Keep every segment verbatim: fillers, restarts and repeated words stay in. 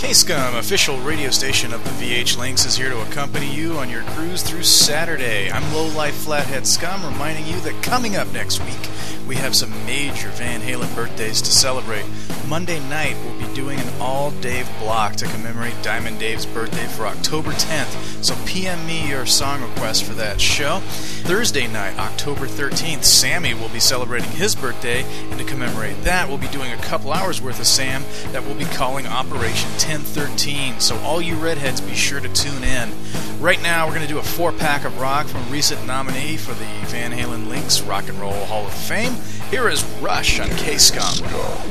K-Scum, official radio station of the V H Links, is here to accompany you on your cruise through Saturday. I'm Lowlife Flathead Scum, reminding you that coming up next week, we have some major Van Halen birthdays to celebrate. Monday night, we'll be doing an all-Dave block to commemorate Diamond Dave's birthday for October tenth, so P M me your song request for that show. Thursday night, October thirteenth, Sammy will be celebrating his birthday, and to commemorate that, we'll be doing a couple hours worth of Sam that we'll be calling Operation ten thirteen, so all you redheads be sure to tune in. Right now, we're going to do a four-pack of rock from a recent nominee for the Van Halen Links Rock and Roll Hall of Fame. Here is Rush on K-Scum.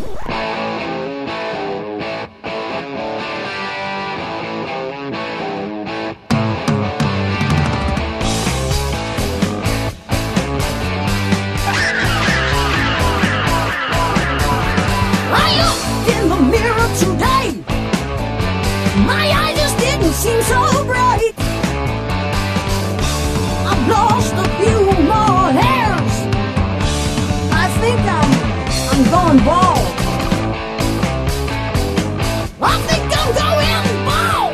Seems so bright. I've lost a few more hairs. I think I'm I'm going bald. I think I'm going bald.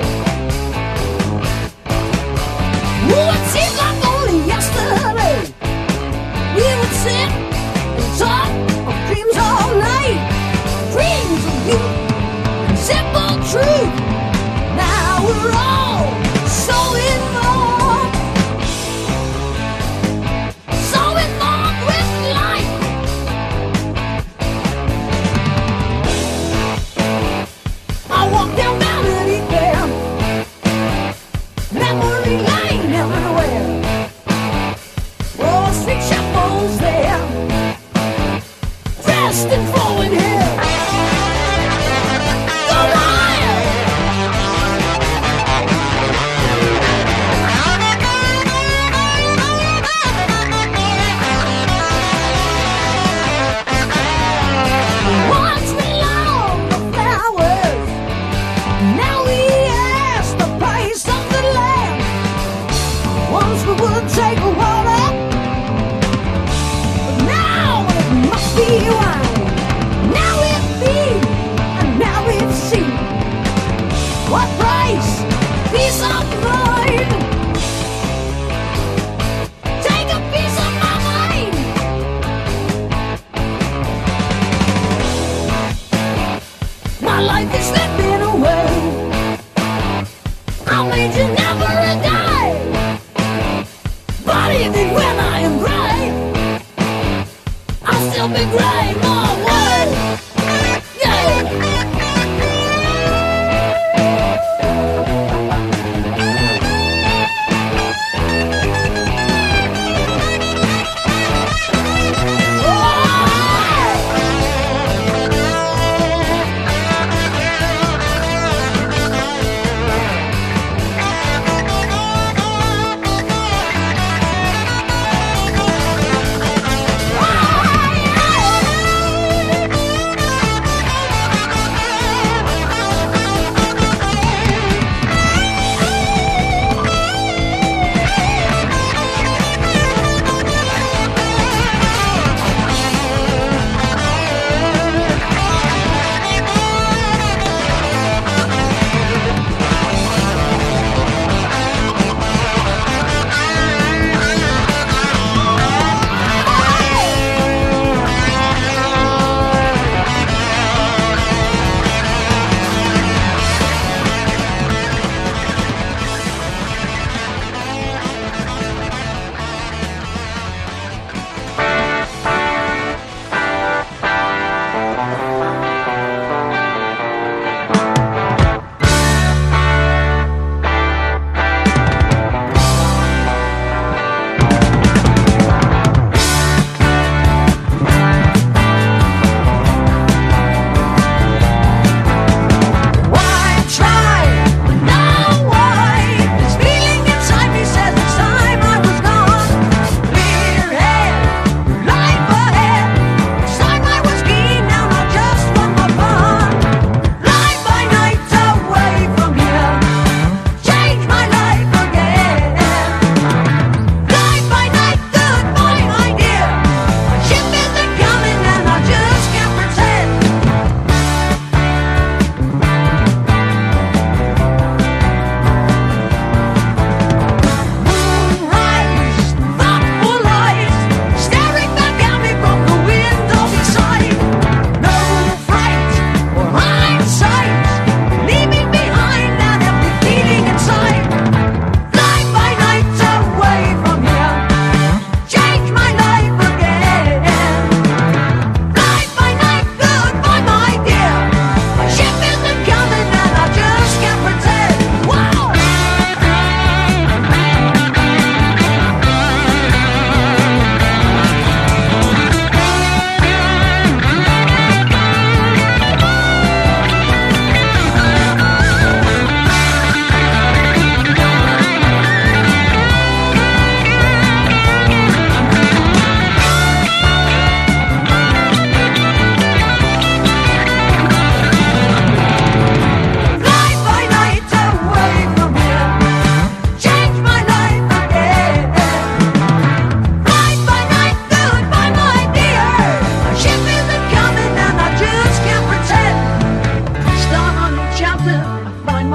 Ooh, it seems like only yesterday we would sit and talk of dreams all night, dreams of you and simple truth. Now we're all so involved, so involved with life. I walk down Vanity Fair, memory lane everywhere. Wall Street shuffles there, dressed in flowing hair. Go wild!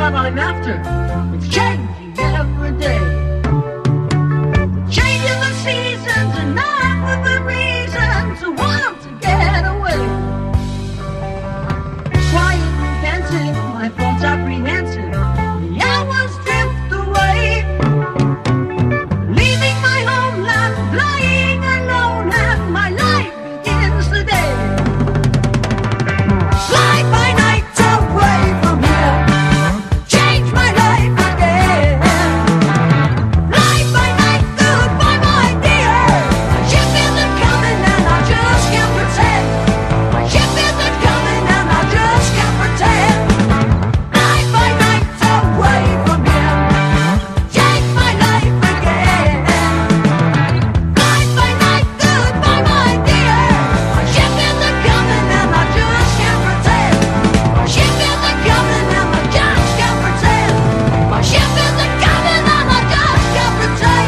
what I'm after. It's changing every day. Changing the seasons and not with the reasons I want to get away. Quiet and pensive, my thoughts apprehensive. The hours drift away. Leaving my homeland, flying alone, and my life begins today. Fly by night away from here. Change my life again. Fly by night, goodbye my dear. My ship isn't coming and I just can't pretend. My ship isn't coming and I just can't pretend. Fly by night away from here. Change my life again. Fly by night, goodbye my dear. My ship isn't coming and I just can't pretend. My ship isn't coming and I just can't pretend. My ship isn't coming and I just can't pretend.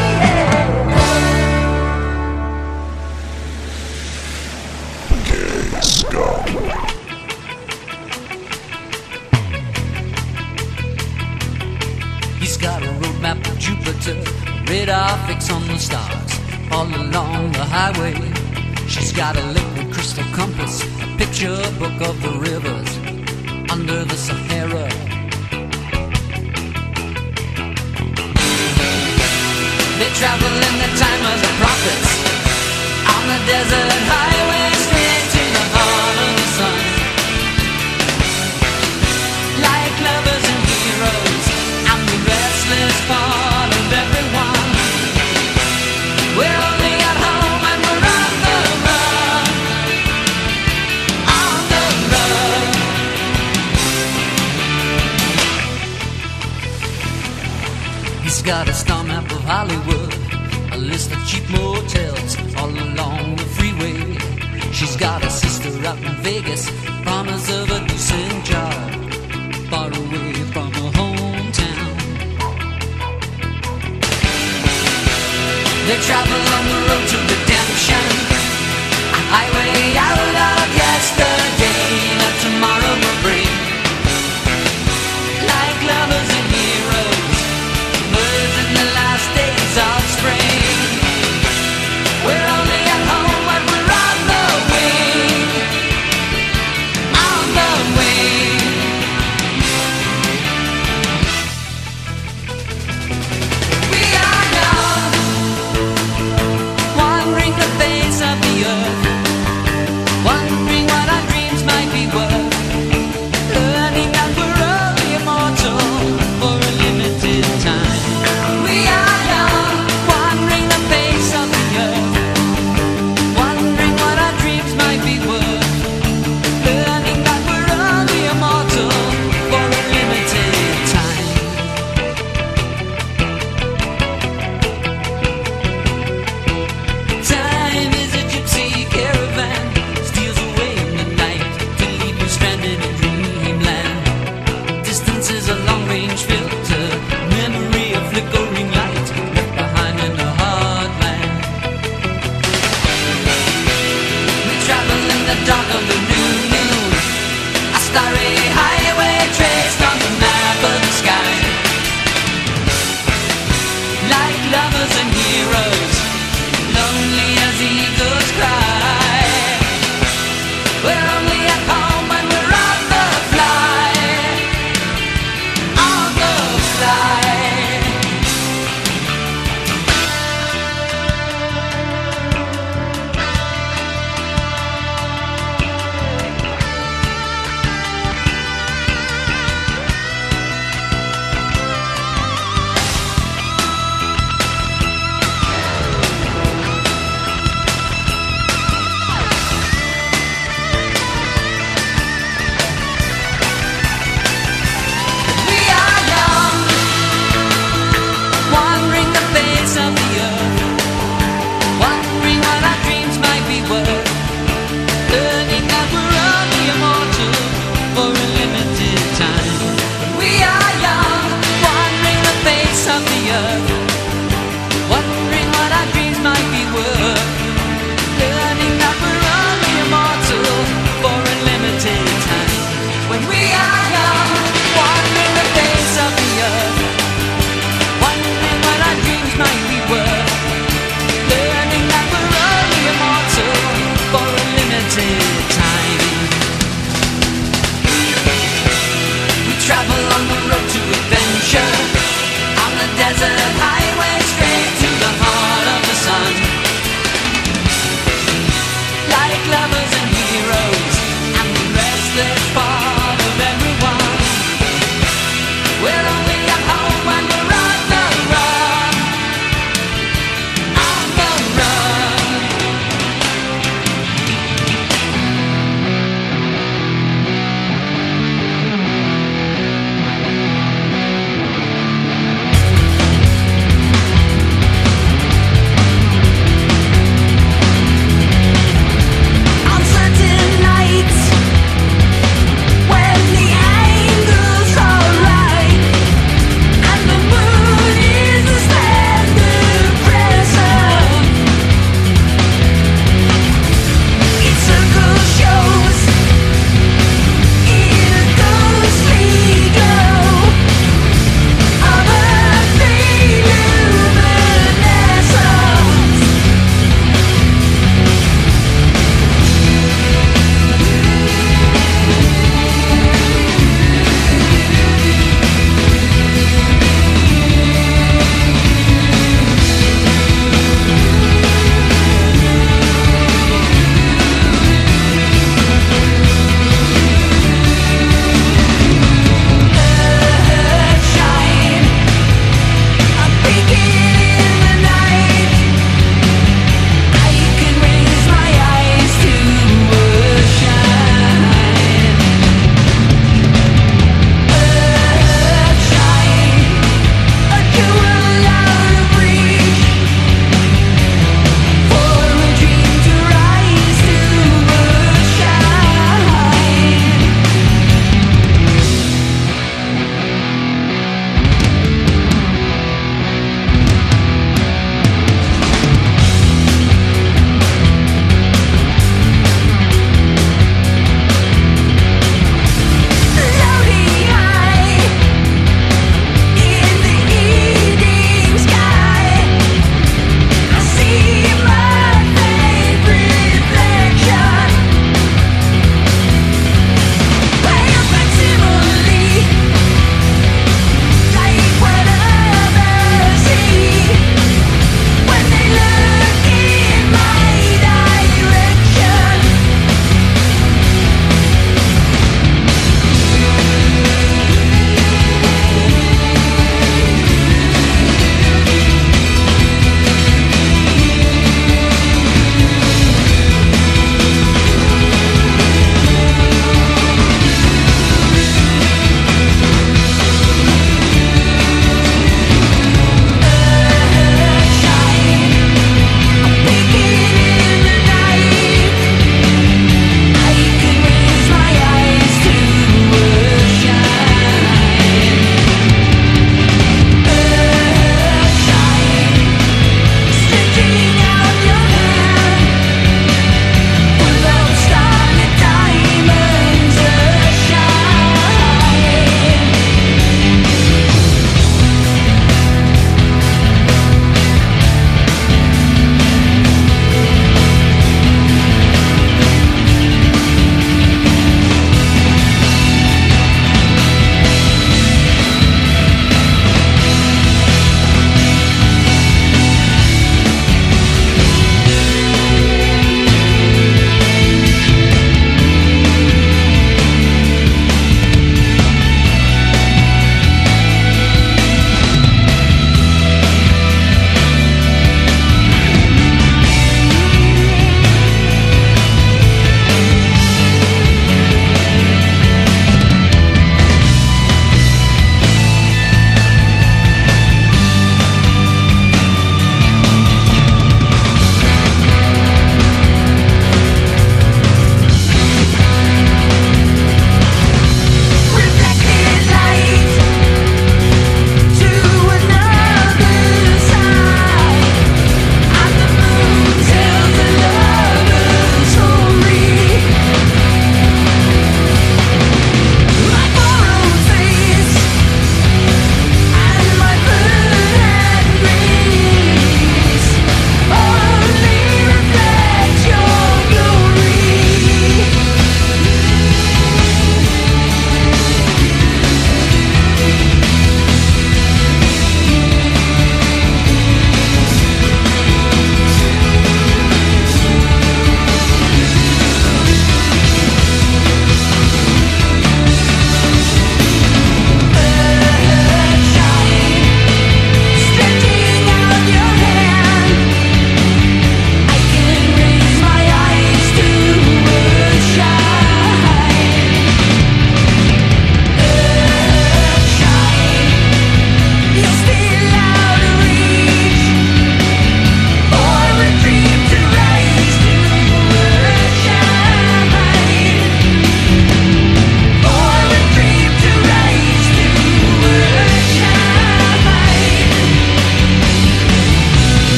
He's got a roadmap to Jupiter, a radar fix on the stars, all along the highway. She's got a liquid crystal compass, a picture book of the rivers under the Sahara. They travel in the time of the prophets, on the desert highway, straight to the heart of the sun. Like lovers and heroes, I'm the restless part of everyone. We're only at home and we're on the run. On the run. He's got a star map of Hollywood, a list of cheap motels all along the freeway. She's got a sister out in Vegas, promise of a decent job, far away from her hometown. They travel on the road to redemption, a highway out of yesterday that tomorrow will bring. Like lovers and heroes, birds in the last days of spring. We're only at home when we're on the wing. On the wing. We are young, wandering the face of the earth, wondering what our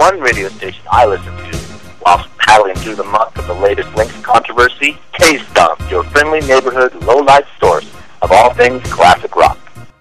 one radio station I listen to while paddling through the muck of the latest Lynx controversy, K-Stomp, your friendly neighborhood low-life source of all things classic rock.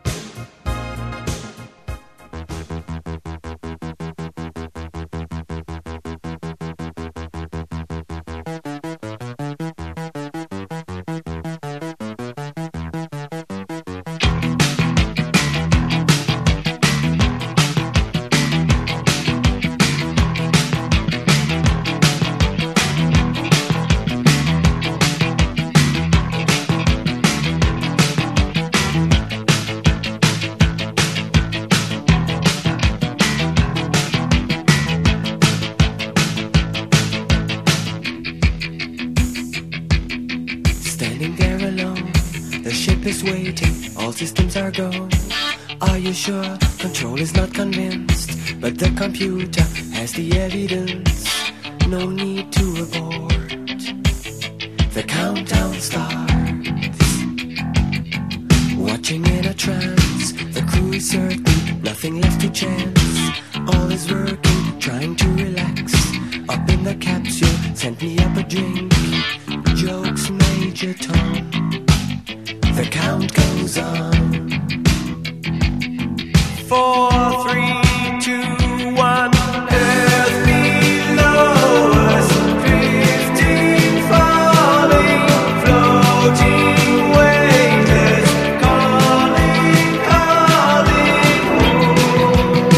Sure, control is not convinced, but the computer has the evidence. No need to abort. The countdown starts. Watching in a trance, the crew is certain, nothing left to chance. All is working, trying to relax. Up in the capsule, sent me up a drink. Jokes, Major Tom. The count goes on. Four, three, two, one. Earth below us, drifting, falling, floating, weightless, calling, calling home.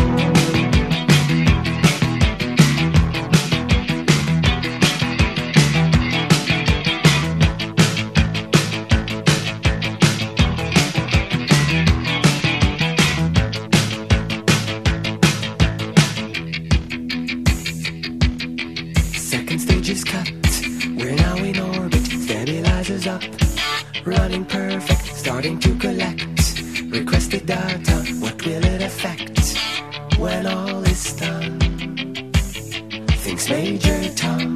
Running perfect, starting to collect requested data. What will it affect when all is done? Thinks Major Tom.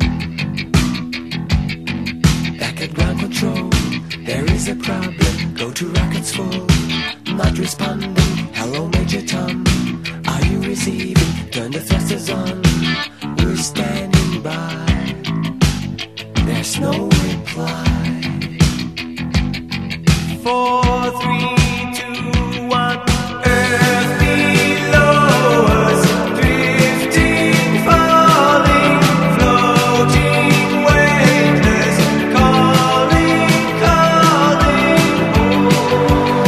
Back at ground control, there is a problem. Go to rockets full, not responding. Hello, Major Tom. Are you receiving? Turn the thrusters on. We're standing by. There's no reply. Four, three, two, one. Earth below us, drifting, falling, floating, weightless, calling, calling home.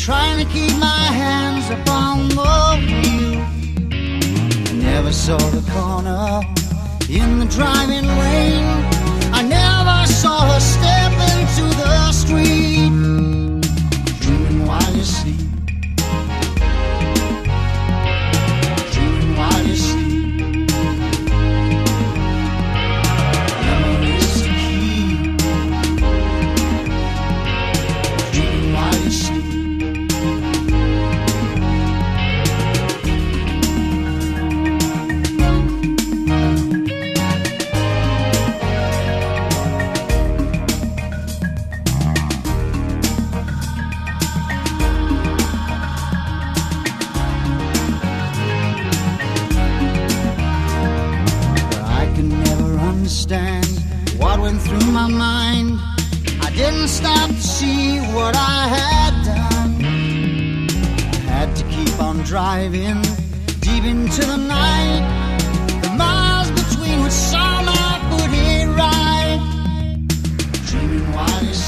trying to keep my hands upon the wheel. Never saw the corner in the driving lane. I never saw her step into the street. Dreaming while you sleep. Dreaming while you sleep. Memories to keep. Dreaming while you sleep. What went through my mind, I didn't stop to see what I had done. I had to keep on driving deep into the night. The miles between which saw my foot hit right. Dreaming while you